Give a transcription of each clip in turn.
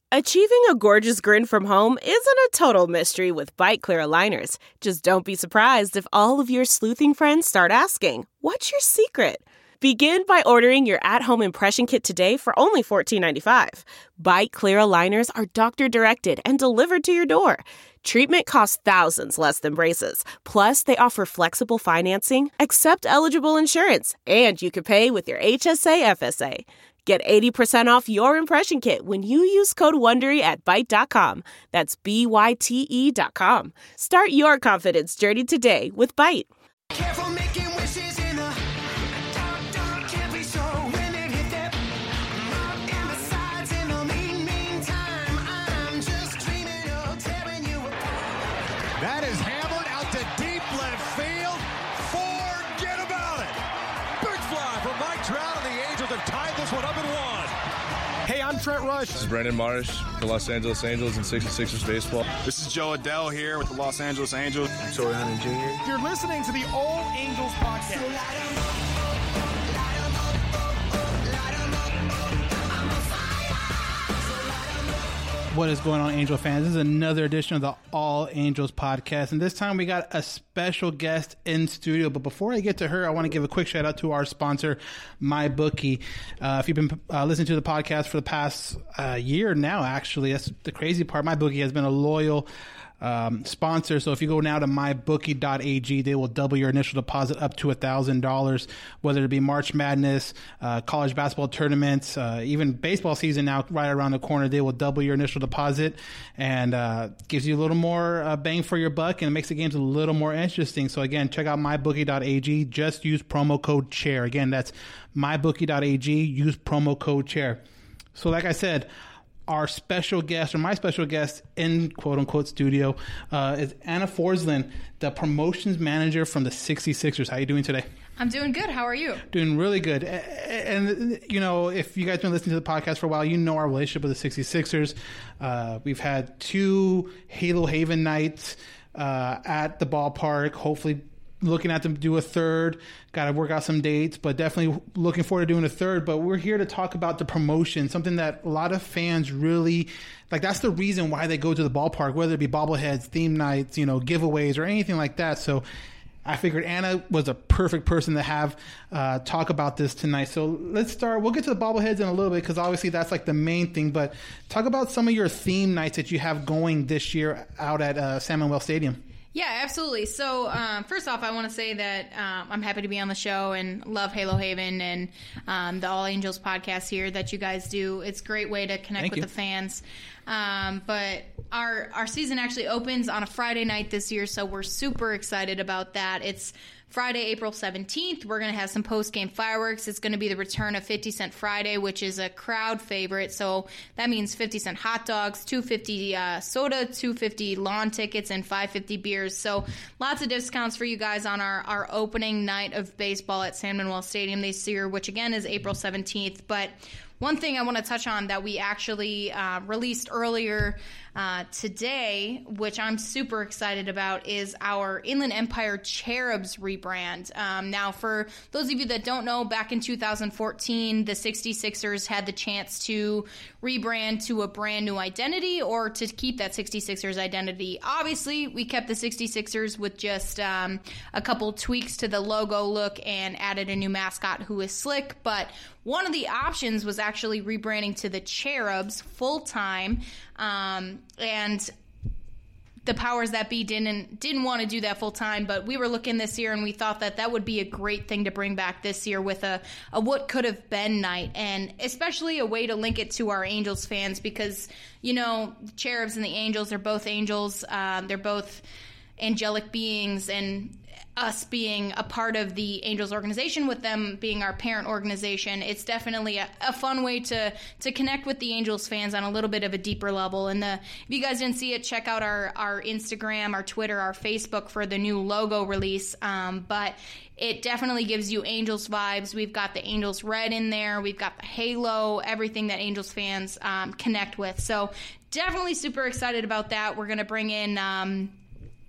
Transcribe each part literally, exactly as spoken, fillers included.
Achieving a gorgeous grin from home isn't a total mystery with Byte Clear aligners. Just don't be surprised if all of your sleuthing friends start asking, "What's your secret?" Begin by ordering your at-home impression kit today for only fourteen ninety-five. Byte Clear aligners are doctor-directed and delivered to your door. Treatment costs thousands less than braces. Plus, they offer flexible financing, accept eligible insurance, and you can pay with your H S A F S A. Get eighty percent off your impression kit when you use code WONDERY at byte dot com. That's B Y T E dot com. Start your confidence journey today with Byte. Careful making wishes in the dark, dark, can't be sure when it hit that mark and the sides in the mean, mean time. I'm just dreaming of tearing you apart. That is hammered out to deep left field. Forget about it. Big fly from Mike Trout, and the Angels have tied this one up at one. Hey, I'm Trent Rush. This is Brandon Marsh for Los Angeles Angels and sixty-sixers baseball. This is Joe Adell here with the Los Angeles Angels. I'm Torrey Hunter Junior You're listening to the All Angels podcast. What is going on, Angel fans? This is another edition of the All Angels podcast, and this time we got a special guest in studio. But before I get to her, I want to give a quick shout out to our sponsor, MyBookie. Uh, if you've been uh, listening to the podcast for the past uh, year now, actually, that's the crazy part. MyBookie has been a loyal um, sponsor. So if you go now to my bookie dot a g, they will double your initial deposit up to a thousand dollars, whether it be March Madness, uh, college basketball tournaments, uh, even baseball season now right around the corner. They will double your initial deposit and uh, gives you a little more uh, bang for your buck, and it makes the games a little more interesting. So again, check out my bookie dot a g. Just use promo code CHAIR. Again, that's my bookie dot a g. Use promo code CHAIR. So like I said, our special guest, or my special guest in quote-unquote studio, uh, is Anna Forslund, the promotions manager from the sixty-sixers. How are you doing today? I'm doing good. How are you? Doing really good. And, you know, if you guys have been listening to the podcast for a while, you know our relationship with the sixty-sixers. Uh, we've had two Halo Haven nights uh, at the ballpark, hopefully looking at them do a third. Got to work out some dates, but definitely looking forward to doing a third. But we're here to talk about the promotion, something that a lot of fans really like. That's the reason why they go to the ballpark, whether it be bobbleheads, theme nights, you know, giveaways, or anything like that. So I figured Anna was a perfect person to have uh, talk about this tonight. So let's start. We'll get to the bobbleheads in a little bit because obviously that's like the main thing. But talk about some of your theme nights that you have going this year out at uh, San Manuel Stadium. Yeah, absolutely. So um, first off, I want to say that um, I'm happy to be on the show and love Halo Haven and um, the All Angels podcast here that you guys do. It's a great way to connect Thank with you. the fans. Um, but our our season actually opens on a Friday night this year, so we're super excited about that. It's Friday, April seventeenth. We're going to have some post-game fireworks. It's going to be the return of fifty cent Friday, which is a crowd favorite. So that means fifty cent hot dogs, two fifty uh, soda, two fifty lawn tickets, and five fifty beers. So lots of discounts for you guys on our, our opening night of baseball at San Manuel Stadium this year, which again is April seventeenth. But one thing I want to touch on that we actually uh, released earlier uh, today, which I'm super excited about, is our Inland Empire Cherubs rebrand. Um, now, for those of you that don't know, back in two thousand fourteen, the sixty-sixers had the chance to rebrand to a brand new identity or to keep that sixty-sixers identity. Obviously, we kept the sixty-sixers with just um, a couple tweaks to the logo look and added a new mascot who is Slick, but one of the options was actually rebranding to the Cherubs full-time, um, and the powers that be didn't didn't want to do that full-time, but we were looking this year and we thought that that would be a great thing to bring back this year with a, a what could have been night, and especially a way to link it to our Angels fans because, you know, the Cherubs and the Angels are both angels. Um, they're both angelic beings, and us being a part of the Angels organization, with them being our parent organization, it's definitely a, a fun way to to connect with the Angels fans on a little bit of a deeper level. And the, if you guys didn't see it, check out our, our Instagram, our Twitter, our Facebook for the new logo release. Um, but it definitely gives you Angels vibes. We've got the Angels red in there. We've got the halo, everything that Angels fans um, connect with. So definitely super excited about that. We're going to bring in... Um,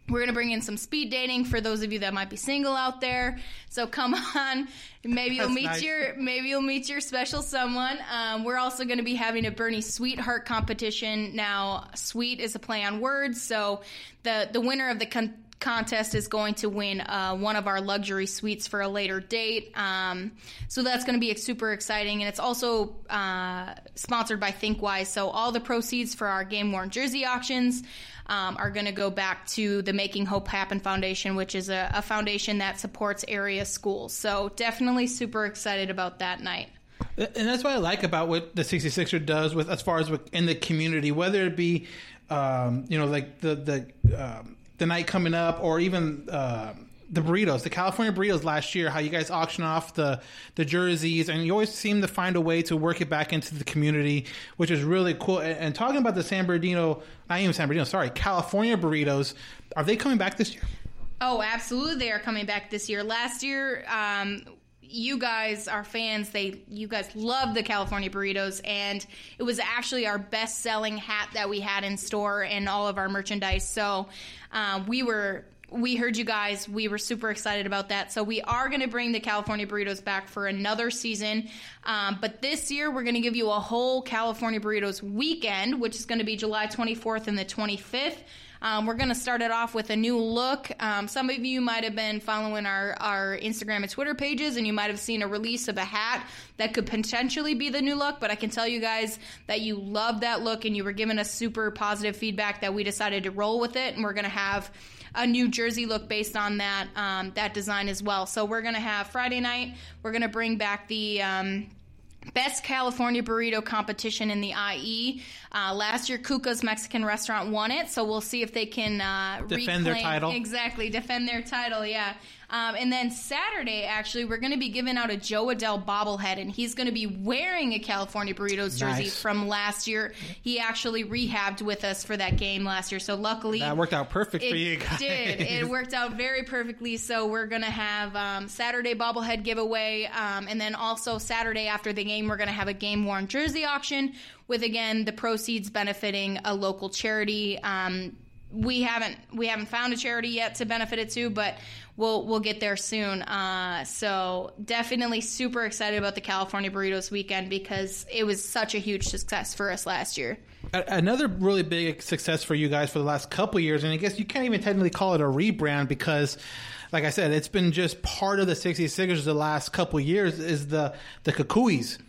We're going to bring in some speed dating for those of you that might be single out there. So come on. Maybe you'll That's meet nice. your maybe you'll meet your special someone. Um, we're also going to be having a Bernie Sweetheart competition. Now, sweet is a play on words, so the the winner of the con- contest is going to win uh, one of our luxury suites for a later date. Um, so that's going to be super exciting, and it's also uh, sponsored by ThinkWise. So all the proceeds for our game worn jersey auctions Um, are going to go back to the Making Hope Happen Foundation, which is a, a foundation that supports area schools. So definitely super excited about that night. And that's what I like about what the sixty-sixer does with as far as with, in the community, whether it be, um, you know, like the the um, the night coming up, or even uh, the burritos, the California burritos last year, how you guys auction off the, the jerseys, and you always seem to find a way to work it back into the community, which is really cool. And, and talking about the San Bernardino, not even San Bernardino, sorry, California burritos, are they coming back this year? Oh, absolutely. They are coming back this year. Last year, um, you guys, our fans, they you guys loved the California burritos, and it was actually our best-selling hat that we had in store and all of our merchandise. So uh, we were... We heard you guys. We were super excited about that. So we are going to bring the California burritos back for another season. Um, but this year, we're going to give you a whole California burritos weekend, which is going to be July twenty-fourth and the twenty-fifth. Um, we're going to start it off with a new look. Um, some of you might have been following our, our Instagram and Twitter pages, and you might have seen a release of a hat that could potentially be the new look. But I can tell you guys that you love that look, and you were giving us super positive feedback that we decided to roll with it, and we're going to have a new jersey look based on that um, that design as well. So we're going to have Friday night, we're going to bring back the um, Best California Burrito competition in the I E. Uh, last year, Kuka's Mexican Restaurant won it, so we'll see if they can uh, defend their reclaim- title. Exactly, defend their title, yeah. Um, and then Saturday, actually, we're going to be giving out a Joe Adele bobblehead, and he's going to be wearing a California Burritos jersey Nice. from last year. He actually rehabbed with us for that game last year, so luckily... That worked out perfect It for you guys. did. It worked out very perfectly. So we're going to have um, Saturday bobblehead giveaway. Um, and then also Saturday after the game, we're going to have a game-worn jersey auction with, again, the proceeds benefiting a local charity. Um, we haven't we haven't found a charity yet to benefit it to, but we'll we'll get there soon. Uh, so definitely super excited about the California Burritos weekend because it was such a huge success for us last year. Another really big success for you guys for the last couple of years, and I guess you can't even technically call it a rebrand because, like I said, it's been just part of the sixty-sixers the last couple of years, is the the Kukuis.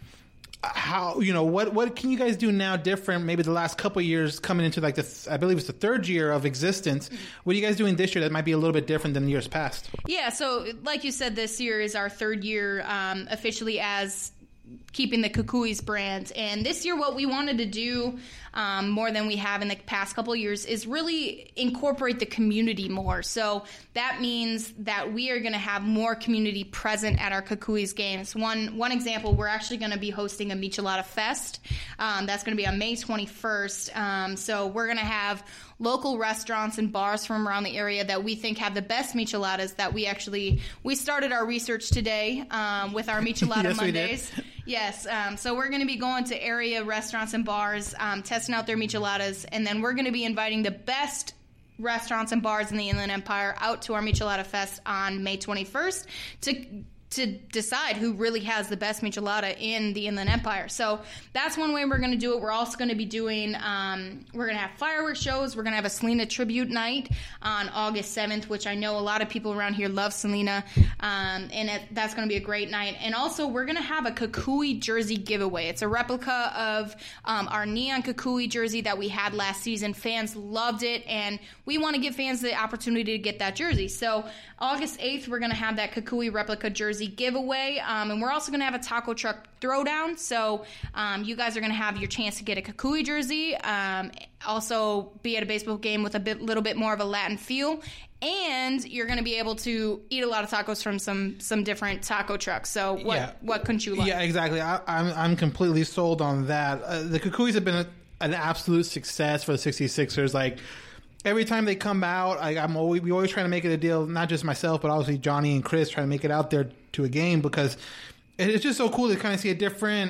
How, you know, what what can you guys do now different, maybe the last couple of years coming into like the, I believe it's the third year of existence. What are you guys doing this year that might be a little bit different than years past? Yeah, so like you said, this year is our third year um, officially as keeping the Kukuis brand. And this year what we wanted to do um, more than we have in the past couple of years is really incorporate the community more. So that means that we are going to have more community present at our Kukuis games. One one example, we're actually going to be hosting a Michelada Fest. Um, that's going to be on May twenty-first. Um, so we're going to have local restaurants and bars from around the area that we think have the best micheladas that we actually, we started our research today um, with our Michelada Yes, we did. Mondays. Yes, um, so we're going to be going to area restaurants and bars, um, testing out their micheladas, and then we're going to be inviting the best restaurants and bars in the Inland Empire out to our Michelada Fest on May twenty-first to to decide who really has the best michelada in the Inland Empire. So that's one way we're going to do it. We're also going to be doing, um, we're going to have fireworks shows. We're going to have a Selena tribute night on August seventh, which I know a lot of people around here love Selena, um, and it, that's going to be a great night. And also, we're going to have a Kukui jersey giveaway. It's a replica of um, our neon Kukui jersey that we had last season. Fans loved it, and we want to give fans the opportunity to get that jersey. So August eighth, we're going to have that Kukui replica jersey giveaway, um, and we're also going to have a taco truck throwdown. So um, you guys are going to have your chance to get a Kukui jersey, um, also be at a baseball game with a bit, little bit more of a Latin feel, and you're going to be able to eat a lot of tacos from some some different taco trucks. So what Yeah. what couldn't you like? Yeah, exactly. I, I'm I'm completely sold on that. Uh, the Kukuis have been a, an absolute success for the sixty-sixers. Like, every time they come out, I, I'm always, we always try to make it a deal. Not just myself, but obviously Johnny and Chris try to make it out there to a game because it's just so cool to kind of see a different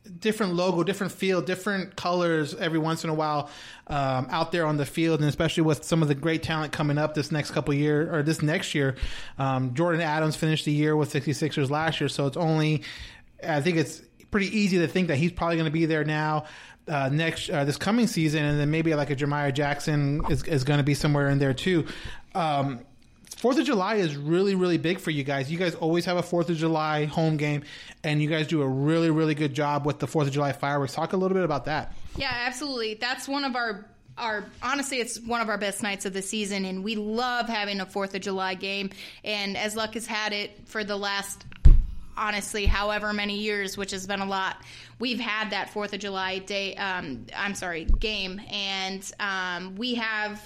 different logo, different feel, different colors every once in a while um, out there on the field, and especially with some of the great talent coming up this next couple of year or this next year. Um, Jordan Adams finished the year with sixty-sixers last year, so it's only, I think it's pretty easy to think that he's probably going to be there now. Uh, next uh, this coming season, and then maybe like a Jeremiah Jackson is, is going to be somewhere in there too. Um, Fourth of July is really, really big for you guys. You guys always have a Fourth of July home game, and you guys do a really, really good job with the Fourth of July fireworks. Talk a little bit about that. Yeah, absolutely. That's one of our our honestly, it's one of our best nights of the season, and we love having a Fourth of July game. And as luck has had it for the last, honestly, however many years, which has been a lot, we've had that Fourth of July day. Um, I'm sorry, game, and um, we have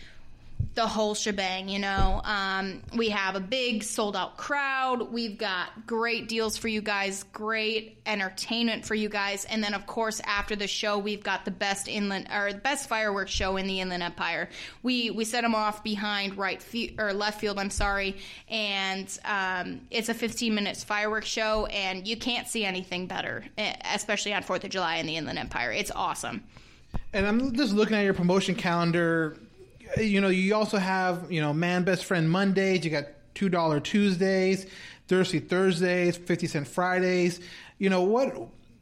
the whole shebang, you know. Um, we have a big sold-out crowd. We've got great deals for you guys, great entertainment for you guys, and then, of course, after the show, we've got the best inland or the best fireworks show in the Inland Empire. We we set them off behind right fe- or left field. I'm sorry, and um, it's a fifteen minutes fireworks show, and you can't see anything better, especially on Fourth of July in the Inland Empire. It's awesome. And I'm just looking at your promotion calendar. You know, you also have, you know, Man Best Friend Mondays. You got two dollar Tuesdays, Thirsty Thursdays, fifty cent Fridays. You know, what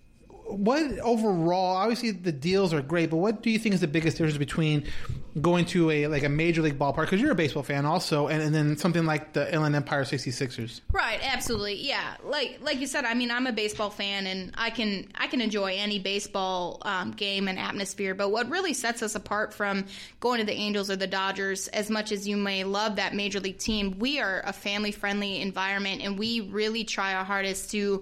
what overall, obviously the deals are great, but what do you think is the biggest difference between going to a like a major league ballpark, because you're a baseball fan also, and, and then something like the Inland Empire sixty-sixers? Right, absolutely. Yeah. Like like you said, I mean, I'm a baseball fan, and I can I can enjoy any baseball um, game and atmosphere, but what really sets us apart from going to the Angels or the Dodgers, as much as you may love that major league team, we are a family-friendly environment, and we really try our hardest to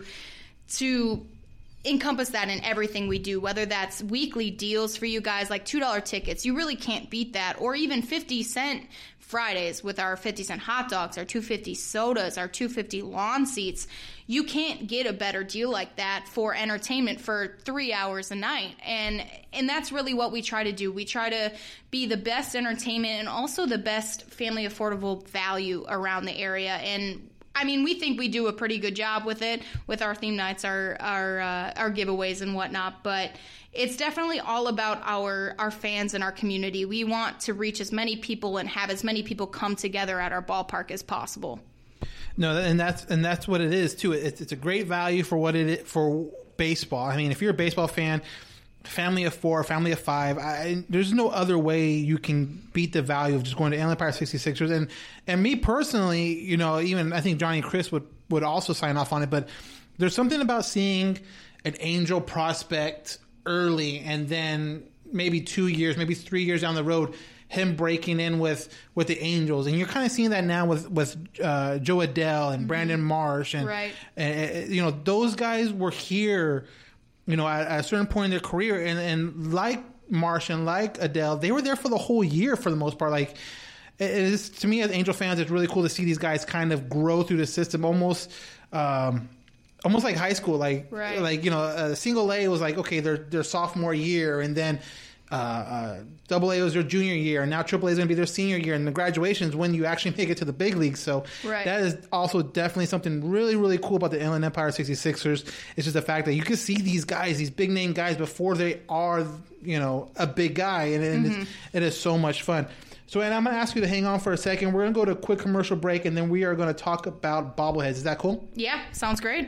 to encompass that in everything we do, whether that's weekly deals for you guys like two dollar tickets. You really can't beat that. Or even fifty cent Fridays with our fifty cent hot dogs, our two fifty sodas, our two fifty lawn seats. You can't get a better deal like that for entertainment for three hours a night. And and that's really what we try to do. We try to be the best entertainment and also the best family affordable value around the area. And I mean, we think we do a pretty good job with it, with our theme nights, our our uh, our giveaways and whatnot. But it's definitely all about our our fans and our community. We want to reach as many people and have as many people come together at our ballpark as possible. No, and that's and that's what it is too. It's it's a great value for what it is, for baseball. I mean, if you're a baseball fan, family of four, family of five, I, there's no other way you can beat the value of just going to Inland Empire sixty-sixers. And and me personally, you know, even I think Johnny and Chris would, would also sign off on it, but there's something about seeing an Angel prospect early and then maybe two years, maybe three years down the road, him breaking in with, with the Angels. And you're kind of seeing that now with, with uh, Joe Adell and mm-hmm. Brandon Marsh. And, right. and, you know, those guys were here, you know, at, at a certain point in their career, and, and like Marsh and like Adele, they were there for the whole year for the most part. Like, it is, to me as Angel fans, it's really cool to see these guys kind of grow through the system, almost, um, almost like high school. Like, right. like you know, uh, single A was like, okay, their their sophomore year, and then uh, uh, double A was their junior year, and now triple A is going to be their senior year, and the graduation is when you actually make it to the big leagues. So right. that is also definitely something really, really cool about the Inland Empire sixty-sixers. It's just the fact that you can see these guys, these big name guys, before they are, you know, a big guy, and, and mm-hmm. it's, it is so much fun. So, and I'm going to ask you to hang on for a second. We're going to go to a quick commercial break, and then we are going to talk about bobbleheads. Is that cool? Yeah, sounds great.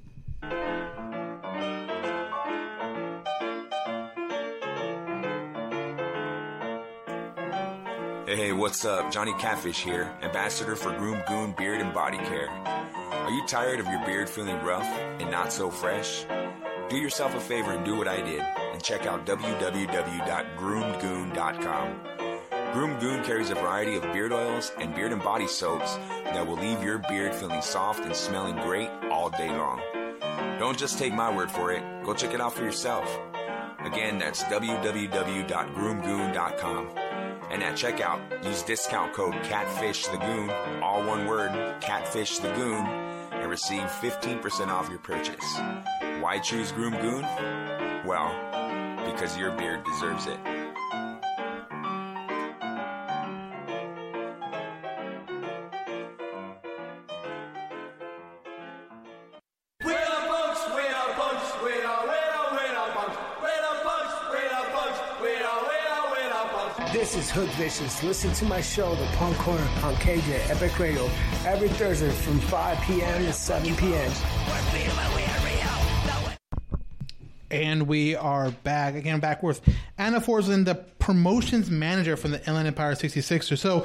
Hey, hey, what's up? Johnny Catfish here, ambassador for Groom Goon Beard and Body Care. Are you tired of your beard feeling rough and not so fresh? Do yourself a favor and do what I did and check out w w w dot groomed goon dot com. Groom Goon carries a variety of beard oils and beard and body soaps that will leave your beard feeling soft and smelling great all day long. Don't just take my word for it. Go check it out for yourself. Again, that's w w w dot groomed goon dot com. And at checkout, use discount code CATFISHTHEGOON, all one word, CATFISHTHEGOON, and receive fifteen percent off your purchase. Why choose Groom Goon? Well, because your beard deserves it. We're a bunch, we're a bunch, we're a, we're a This is Hood Vicious. Listen to my show, The Punk Corner, on K J Epic Radio, every Thursday from five p.m. to seven p.m. And we are back. Again, back with Anna Forslund, the promotions manager from the Inland Empire sixty-sixers. So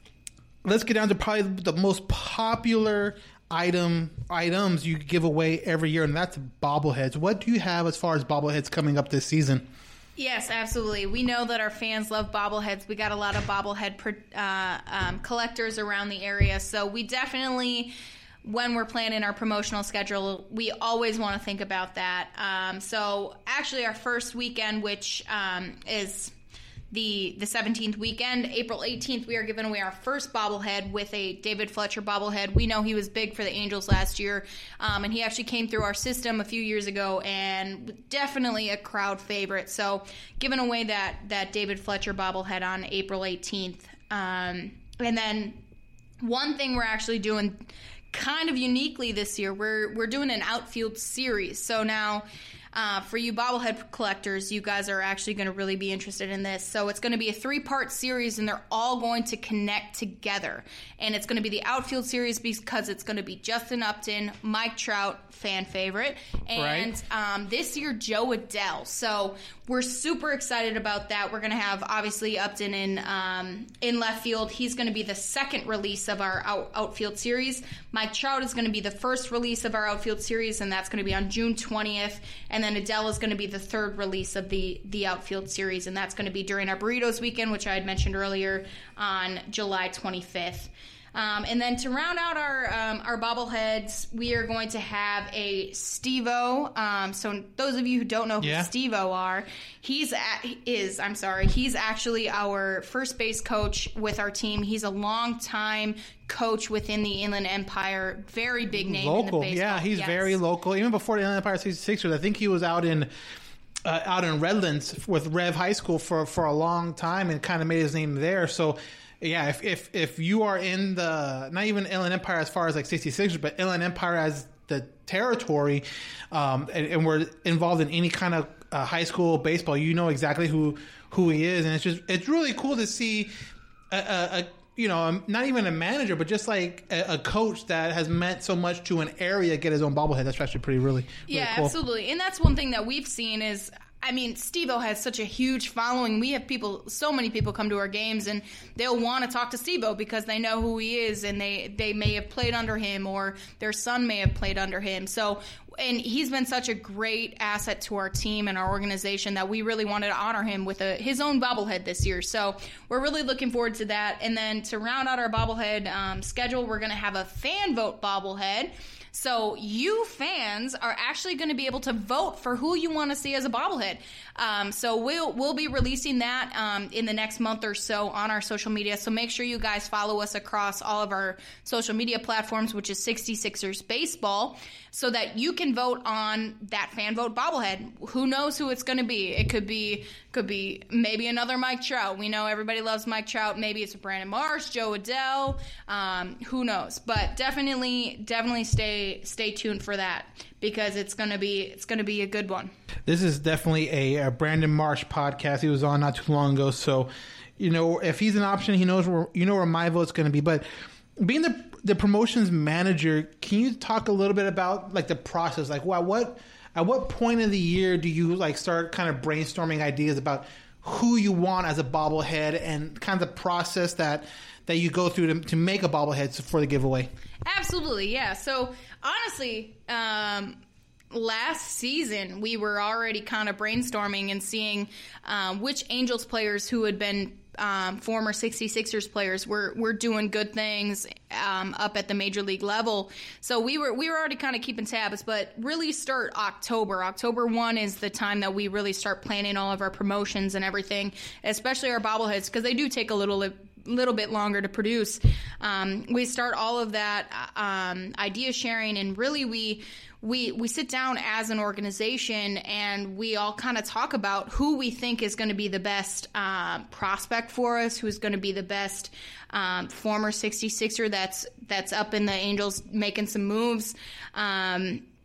let's get down to probably the most popular item items you give away every year, and that's bobbleheads. What do you have as far as bobbleheads coming up this season? Yes, absolutely. We know that our fans love bobbleheads. We got a lot of bobblehead uh, um, collectors around the area, so we definitely, when we're planning our promotional schedule, we always want to think about that. Um, so actually our first weekend, which um, is the the seventeenth weekend, April eighteenth, we are giving away our first bobblehead with a David Fletcher bobblehead. We know he was big for the Angels last year, um, and he actually came through our system a few years ago and definitely a crowd favorite. So giving away that, that David Fletcher bobblehead on April eighteenth. Um, and then one thing we're actually doing kind of uniquely this year, we're we're doing an outfield series. So now, uh, for you bobblehead collectors, you guys are actually going to really be interested in this. So it's going to be a three-part series, and they're all going to connect together. And it's going to be the outfield series because it's going to be Justin Upton, Mike Trout, fan favorite, and right. um, this year Joe Adell. So we're super excited about that. We're going to have, obviously, Upton in um, in left field. He's going to be the second release of our out- outfield series. Mike Trout is going to be the first release of our outfield series, and that's going to be on June twentieth. And then Adell is going to be the third release of the, the outfield series, and that's going to be during our Burritos weekend, which I had mentioned earlier, on July twenty-fifth. Um, and then to round out our um, our bobbleheads, we are going to have a Steve-O. Um, so those of you who don't know who yeah. Steve-O are, he's at, is I'm sorry, he's actually our first base coach with our team. He's a long-time coach within the Inland Empire, very big name local. in the baseball. Yeah, he's yes. very local. Even before the Inland Empire sixty-sixers, I think he was out in uh, out in Redlands with Rev High School for for a long time and kind of made his name there. So. Yeah, if, if if you are in the, not even Inland Empire as far as like sixty-sixers, but Inland Empire as the territory, um, and, and we're involved in any kind of uh, high school baseball, you know exactly who who he is, and it's just it's really cool to see a, a, a you know not even a manager, but just like a, a coach that has meant so much to an area get his own bobblehead. That's actually pretty really, really yeah, cool. Absolutely, and that's one thing that we've seen is. I mean, Steve-O has such a huge following. We have people, so many people come to our games, and they'll want to talk to Steve-O because they know who he is, and they, they may have played under him, or their son may have played under him. So, and he's been such a great asset to our team and our organization that we really wanted to honor him with a, his own bobblehead this year. So we're really looking forward to that. And then to round out our bobblehead um, schedule, we're going to have a fan vote bobblehead. So you fans are actually going to be able to vote for who you want to see as a bobblehead. Um, so we'll we'll be releasing that um, in the next month or so on our social media. So make sure you guys follow us across all of our social media platforms, which is sixty-sixers Baseball, so that you can vote on that fan vote bobblehead. Who knows who it's going to be? It could be could be maybe another Mike Trout. We know everybody loves Mike Trout. Maybe it's Brandon Marsh, Joe Adell. Um, who knows? But definitely, definitely stay stay tuned for that because it's gonna be it's gonna be a good one. This is definitely a, a Brandon Marsh podcast. He was on not too long ago, so you know if he's an option, he knows where you know where my vote's going to be. But being the the promotions manager, can you talk a little bit about like the process? Like, wow, what at what point of the year do you like start kind of brainstorming ideas about who you want as a bobblehead and kind of the process that that you go through to, to make a bobblehead for the giveaway? Absolutely, yeah. So honestly, um, last season we were already kind of brainstorming and seeing um, which Angels players who had been um, former sixty-sixers players were were doing good things um, up at the major league level. So we were we were already kind of keeping tabs, but really start October. October first is the time that we really start planning all of our promotions and everything, especially our bobbleheads, because they do take a little little bit longer to produce. Um, we start all of that um, idea sharing, and really we we we sit down as an organization and we all kind of talk about who we think is going to be the best uh, prospect for us, who's going to be the best um, former sixty-sixer that's that's up in the Angels making some moves. Um,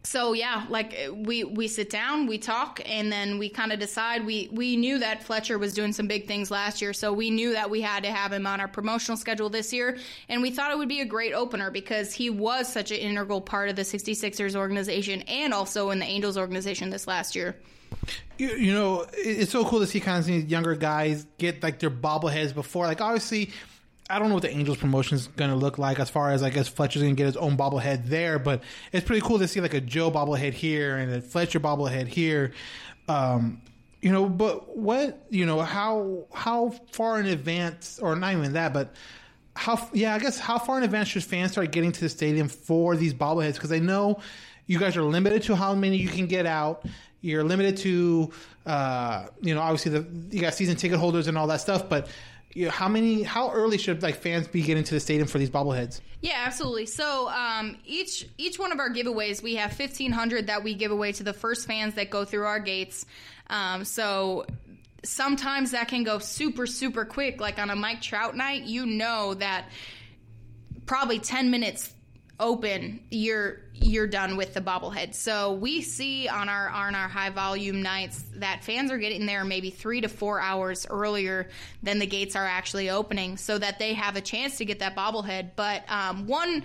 So yeah, like we we sit down, we talk, and then we kind of decide. We we knew that Fletcher was doing some big things last year, so we knew that we had to have him on our promotional schedule this year, and we thought it would be a great opener because he was such an integral part of the sixty-sixers organization and also in the Angels organization this last year. You, you know, it's so cool to see kind of these younger guys get like their bobbleheads before. Like obviously, I don't know what the Angels promotion is going to look like as far as I guess Fletcher's going to get his own bobblehead there, but it's pretty cool to see like a Joe bobblehead here and a Fletcher bobblehead here. Um, you know, but what, you know, how how far in advance, or not even that, but how, yeah, I guess how far in advance should fans start getting to the stadium for these bobbleheads? Because I know you guys are limited to how many you can get out. You're limited to, uh, you know, obviously the you got season ticket holders and all that stuff, but you know, how many, how early should like fans be getting to the stadium for these bobbleheads? Yeah, absolutely. So um, each each one of our giveaways, we have fifteen hundred that we give away to the first fans that go through our gates. Um, so sometimes that can go super, super quick. Like on a Mike Trout night, you know that probably ten minutes open, you're you're done with the bobblehead. So we see on our on our high volume nights that fans are getting there maybe three to four hours earlier than the gates are actually opening, so that they have a chance to get that bobblehead. But um, one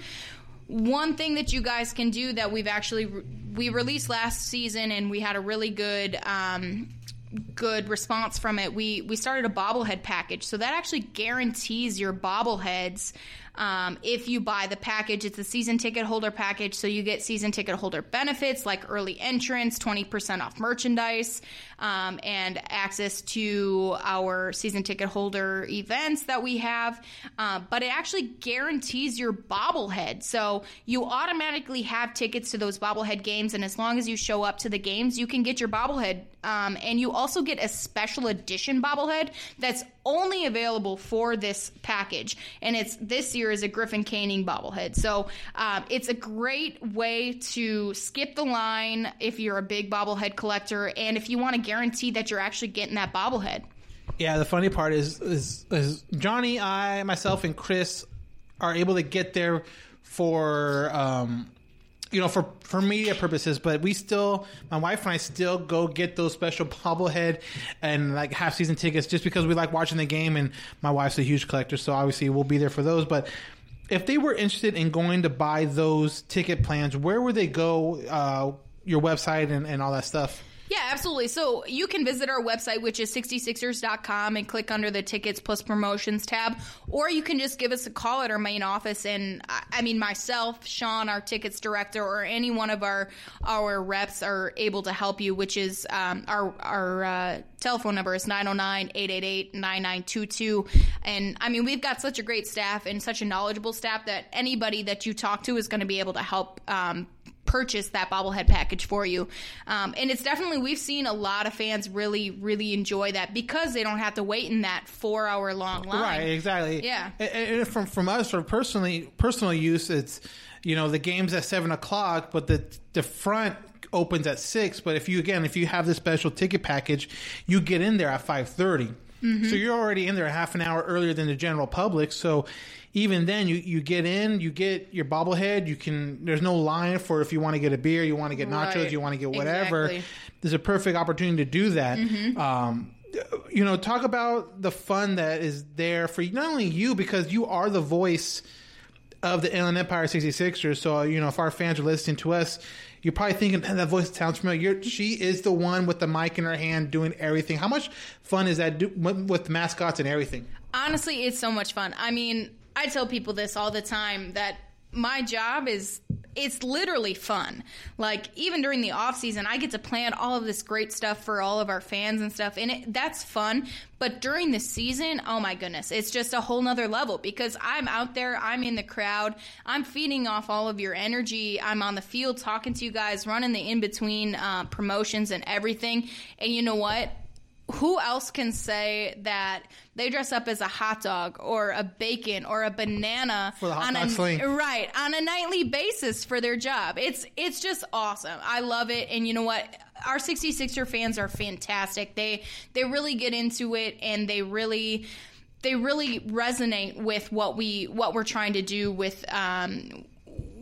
one thing that you guys can do that we've actually re- we released last season and we had a really good um, good response from it. We we started a bobblehead package, so that actually guarantees your bobbleheads. Um, if you buy the package, it's a season ticket holder package, so you get season ticket holder benefits like early entrance, twenty percent off merchandise, um, and access to our season ticket holder events that we have. Uh, but it actually guarantees your bobblehead. So you automatically have tickets to those bobblehead games, and as long as you show up to the games, you can get your bobblehead. Um, and you also get a special edition bobblehead that's only available for this package. And it's this year is a Griffin Canning bobblehead. So um, it's a great way to skip the line if you're a big bobblehead collector and if you want to guarantee that you're actually getting that bobblehead. Yeah, the funny part is, is, is Johnny, I, myself, and Chris are able to get there for... Um, you know, for, for media purposes, but we still, my wife and I still go get those special bobblehead and like half season tickets just because we like watching the game, and my wife's a huge collector, so obviously we'll be there for those. But if they were interested in going to buy those ticket plans, where would they go, uh, your website and, and all that stuff? Yeah, absolutely. So you can visit our website, which is sixty-sixers dot com, and click under the Tickets Plus Promotions tab. Or you can just give us a call at our main office. And, I mean, myself, Sean, our tickets director, or any one of our our reps are able to help you, which is um, our, our uh, telephone number is nine oh nine, eight eight eight, nine nine two two. And, I mean, we've got such a great staff and such a knowledgeable staff that anybody that you talk to is going to be able to help um purchase that bobblehead package for you. Um, and it's definitely, we've seen a lot of fans really, really enjoy that because they don't have to wait in that four hour long line. Right, exactly. Yeah. And, and from, from us, for personally, personal use, it's, you know, the game's at seven o'clock, but the, the front opens at six. But if you, again, if you have this special ticket package, you get in there at five thirty. Mm-hmm. So you're already in there half an hour earlier than the general public. So even then, you, you get in, you get your bobblehead. You can. There's no line for if you want to get a beer, you want to get nachos, right. you want to get whatever. Exactly. There's a perfect opportunity to do that. Mm-hmm. Um, you know, talk about the fun that is there for not only you, because you are the voice of the Inland Empire sixty-sixers. So, you know, if our fans are listening to us, you're probably thinking, man, that voice sounds familiar. You're, she is the one with the mic in her hand doing everything. How much fun is that do, with, with mascots and everything? Honestly, it's so much fun. I mean, I tell people this all the time, that my job is, it's literally fun. Like, even during the off season, I get to plan all of this great stuff for all of our fans and stuff, and it, that's fun. But during the season, oh my goodness, it's just a whole nother level, because I'm out there, I'm in the crowd, I'm feeding off all of your energy, I'm on the field talking to you guys, running the in-between uh, promotions and everything. And you know what? Who else can say that they dress up as a hot dog or a bacon or a banana for the hot on dog a, sling. right, on a nightly basis for their job? It's it's just awesome. I love it. And you know what? Our sixty-sixer fans are fantastic. They they really get into it, and they really they really resonate with what we what we're trying to do with um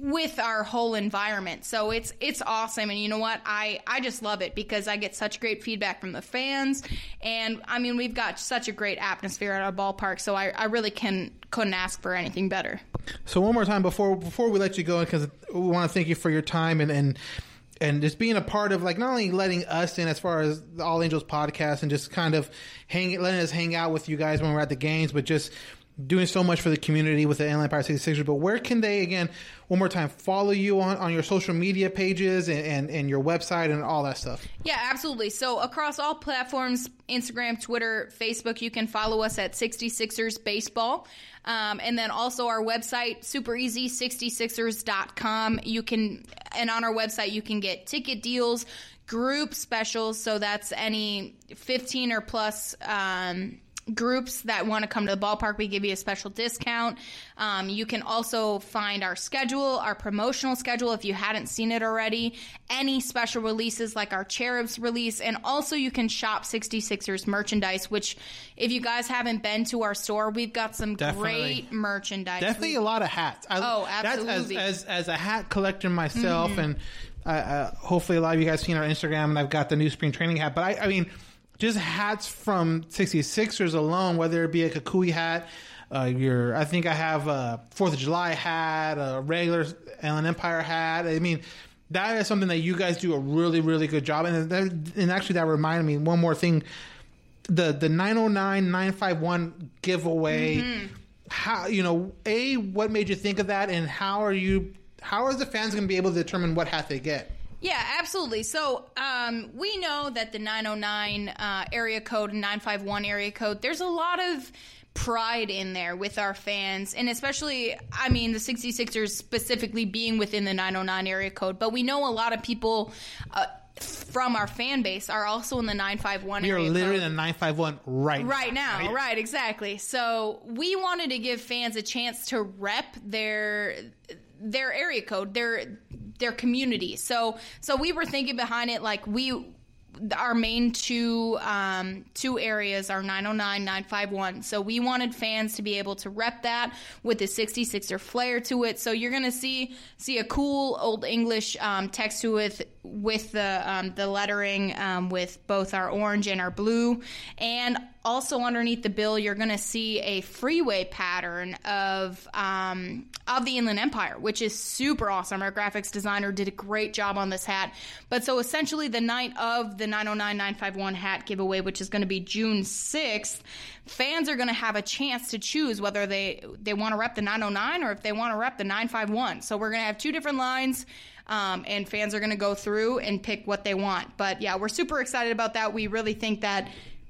with our whole environment. So it's it's awesome. And you know what? I, I just love it because I get such great feedback from the fans. And, I mean, we've got such a great atmosphere at our ballpark, so I, I really can, couldn't ask for anything better. So one more time before before we let you go, because we want to thank you for your time and, and and just being a part of, like, not only letting us in as far as the All Angels podcast and just kind of hang, letting us hang out with you guys when we're at the games, but just doing so much for the community with the Inland Empire sixty-sixers. But where can they, again, one more time, follow you on, on your social media pages and, and, and your website and all that stuff? Yeah, absolutely. So across all platforms, Instagram, Twitter, Facebook, you can follow us at sixty-sixers Baseball. Um, and then also our website, super easy, sixty-sixers dot com. You can, and on our website, you can get ticket deals, group specials. So that's any fifteen or plus um groups that want to come to the ballpark. We give you a special discount. Um, you can also find our schedule, our promotional schedule if you hadn't seen it already, any special releases like our Cherubs release, and also you can shop sixty-sixers merchandise, which if you guys haven't been to our store, we've got some Definitely. great merchandise. Definitely we, a lot of hats. I, oh, absolutely. That's, as, as, as a hat collector myself, Mm-hmm. and uh, uh, hopefully a lot of you guys seen our Instagram, and I've got the new spring training hat. But I, I mean, just hats from sixty-sixers alone, whether it be a Kukui hat, uh, your I think I have a fourth of July hat, a regular Inland Empire hat. I mean, that is something that you guys do a really, really good job. And that, and actually, that reminded me one more thing: the the nine oh nine nine five one giveaway. Mm-hmm. How, you know, a what made you think of that, and how are you? How are the fans going to be able to determine what hat they get? Yeah, absolutely. So um, we know that the nine oh nine uh, area code and nine five one area code, there's a lot of pride in there with our fans, and especially, I mean, the sixty-sixers specifically being within the nine oh nine area code. But we know a lot of people uh, from our fan base are also in the nine five one we area are literally code. in the nine five one right now. Right now, right? right, exactly. So we wanted to give fans a chance to rep their their area code, their their community. So so we were thinking behind it, like we our main two um, two areas are nine oh nine, nine five one. So we wanted fans to be able to rep that with the sixty-sixer flair to it. So you're gonna see see a cool Old English um, text to it with the um, the lettering um, with both our orange and our blue, and also underneath the bill you're gonna see a freeway pattern of um, of the Inland Empire, which is super awesome. Our graphics designer did a great job on this hat. But so essentially the night of the nine oh nine nine five one hat giveaway, which is going to be June sixth, fans are going to have a chance to choose whether they, they want to rep the nine oh nine or if they want to rep the nine five one. So we're going to have two different lines, um, and fans are going to go through and pick what they want. But yeah, we're super excited about that. We really think that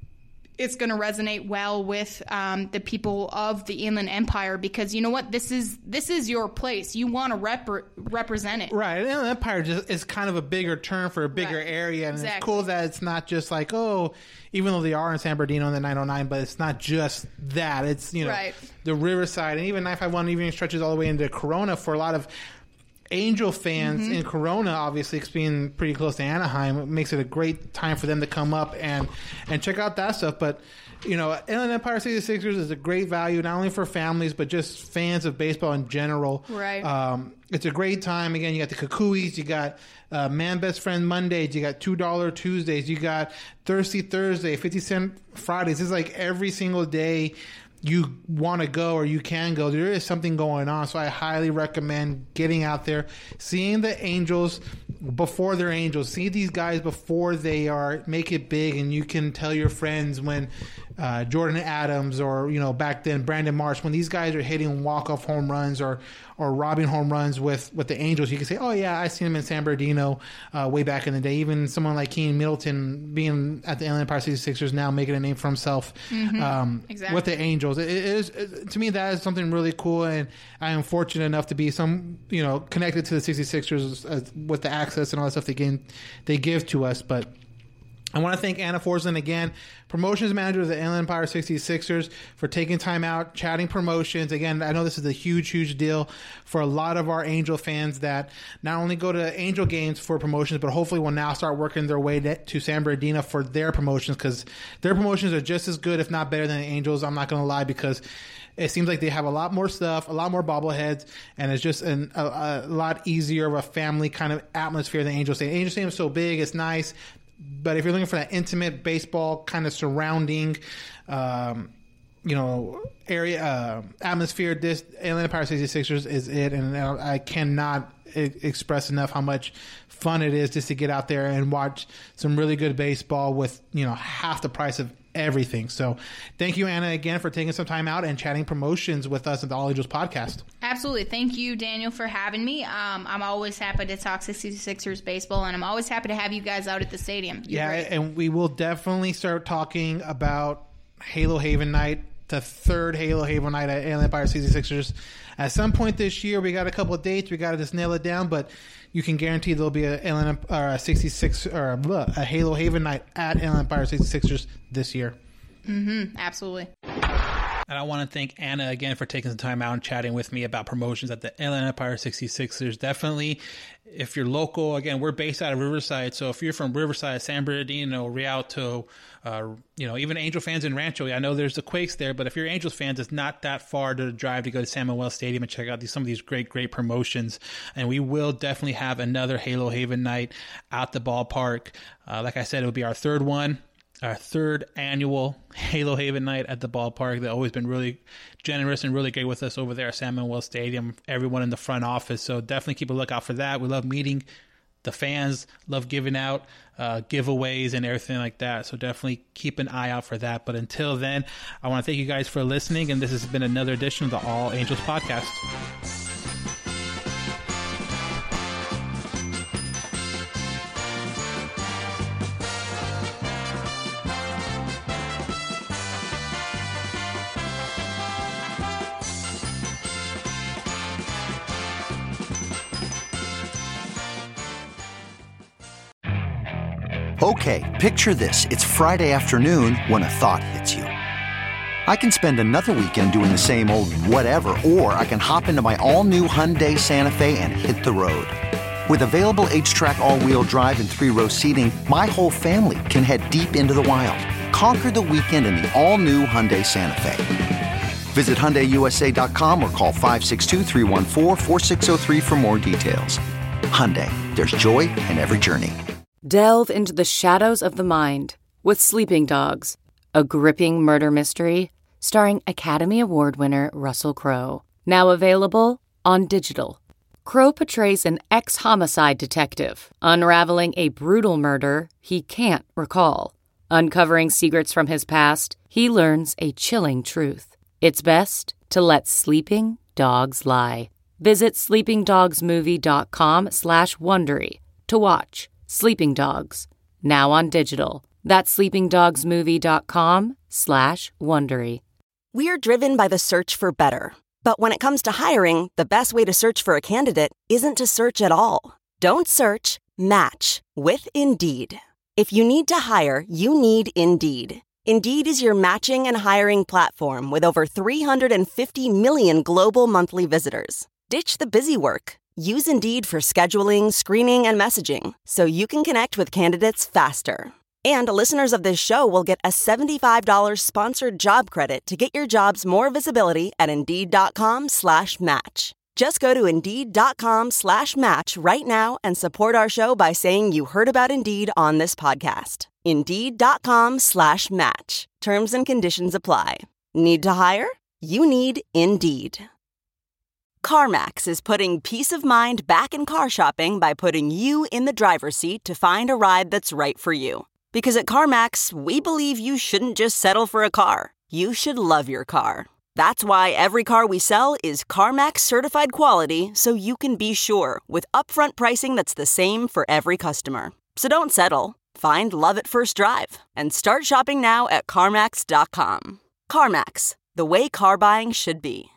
it's going to resonate well with um, the people of the Inland Empire, because you know what, this is this is your place. You want to rep- represent it, right? Inland Empire just is kind of a bigger term for a bigger Right. area, and Exactly. it's cool that it's not just like, oh, even though they are in San Bernardino in the nine oh nine, but it's not just that. It's, you know, Right. the Riverside, and even nine five one even stretches all the way into Corona for a lot of Angel fans Mm-hmm. in Corona, obviously, it's being pretty close to Anaheim. It makes it a great time for them to come up and and check out that stuff. But, you know, Inland Empire sixty-sixers is a great value, not only for families, but just fans of baseball in general. Right. Um, it's a great time. Again, you got the Kukuis, you got uh, Man Best Friend Mondays, you got two dollar Tuesdays, you got Thirsty Thursday, fifty cent Fridays. It's like every single day you want to go or you can go, there is something going on. So I highly recommend getting out there, seeing the Angels before they're Angels. See these guys before they are, make it big, and you can tell your friends when uh, Jordan Adams or, you know, back then Brandon Marsh, when these guys are hitting walk-off home runs or or robbing home runs with, with the Angels, you can say, oh yeah, I seen him in San Bernardino uh, way back in the day. Even someone like Keen Middleton being at the Inland Empire sixty-sixers now, making a name for himself Mm-hmm. um, Exactly. with the Angels. It, it is it, to me, that is something really cool, and I am fortunate enough to be some, you know, connected to the sixty-sixers uh, with the access and all that stuff they gain, they give to us. But I want to thank Anna Forsland again, promotions manager of the Inland Empire sixty-sixers, for taking time out, chatting promotions. Again, I know this is a huge, huge deal for a lot of our Angel fans that not only go to Angel games for promotions, but hopefully will now start working their way to San Bernardino for their promotions, because their promotions are just as good, if not better, than the Angels. I'm not going to lie, because it seems like they have a lot more stuff, a lot more bobbleheads, and it's just an, a, a lot easier of a family kind of atmosphere than Angel Stadium. Angel Stadium is so big, it's nice. But if you're looking for that intimate baseball kind of surrounding, um, you know, area uh, atmosphere, this Inland Empire sixty-sixers is it. And I cannot I- express enough how much fun it is just to get out there and watch some really good baseball with, you know, half the price of everything. So thank you, Anna, again, for taking some time out and chatting promotions with us at the All Angels podcast. Absolutely. Thank you, Daniel, for having me. Um, I'm always happy to talk sixty-sixers baseball, and I'm always happy to have you guys out at the stadium. You're yeah, great. And we will definitely start talking about Halo Haven night, the third Halo Haven night at Inland Empire sixty-sixers. At some point this year, we got a couple of dates. We got to just nail it down, but you can guarantee there'll be a Inland or a sixty-six or a, blah, a Halo Haven night at Inland Empire sixty-sixers this year. Mm-hmm. Absolutely. And I want to thank Anna again for taking some time out and chatting with me about promotions at the Inland Empire sixty-sixers. Definitely, if you're local, again, we're based out of Riverside. So if you're from Riverside, San Bernardino, Rialto, uh, you know, even Angel fans in Rancho, I know there's the Quakes there, but if you're Angels fans, it's not that far to drive to go to San Manuel Stadium and check out these, some of these great, great promotions. And we will definitely have another Halo Haven night at the ballpark. Uh, like I said, it'll be our third one. Our third annual Halo Haven night at the ballpark. They've always been really generous and really great with us over there at San Manuel Stadium, everyone in the front office. So definitely keep a lookout for that. We love meeting the fans, love giving out uh, giveaways and everything like that. So definitely keep an eye out for that. But until then, I want to thank you guys for listening. And this has been another edition of the All Angels podcast. Okay, picture this. It's Friday afternoon when a thought hits you. I can spend another weekend doing the same old whatever, or I can hop into my all-new Hyundai Santa Fe and hit the road. With available H-Track all-wheel drive and three-row seating, my whole family can head deep into the wild. Conquer the weekend in the all-new Hyundai Santa Fe. Visit Hyundai U S A dot com or call five six two, three one four, four six zero three for more details. Hyundai, there's joy in every journey. Delve into the shadows of the mind with Sleeping Dogs, a gripping murder mystery starring Academy Award winner Russell Crowe. Now available on digital. Crowe portrays an ex-homicide detective unraveling a brutal murder he can't recall. Uncovering secrets from his past, he learns a chilling truth. It's best to let sleeping dogs lie. Visit sleeping dogs movie dot com slash Wondery to watch Sleeping Dogs, now on digital. That's sleeping dogs movie dot com slash Wondery. We're driven by the search for better. But when it comes to hiring, the best way to search for a candidate isn't to search at all. Don't search, match with Indeed. If you need to hire, you need Indeed. Indeed is your matching and hiring platform with over three hundred fifty million global monthly visitors. Ditch the busy work. Use Indeed for scheduling, screening, and messaging so you can connect with candidates faster. And listeners of this show will get a seventy-five dollars sponsored job credit to get your jobs more visibility at Indeed.com slash match. Just go to Indeed.com slash match right now and support our show by saying you heard about Indeed on this podcast. Indeed.com slash match. Terms and conditions apply. Need to hire? You need Indeed. CarMax is putting peace of mind back in car shopping by putting you in the driver's seat to find a ride that's right for you. Because at CarMax, we believe you shouldn't just settle for a car. You should love your car. That's why every car we sell is CarMax certified quality, so you can be sure with upfront pricing that's the same for every customer. So don't settle. Find love at first drive and start shopping now at CarMax dot com. CarMax, the way car buying should be.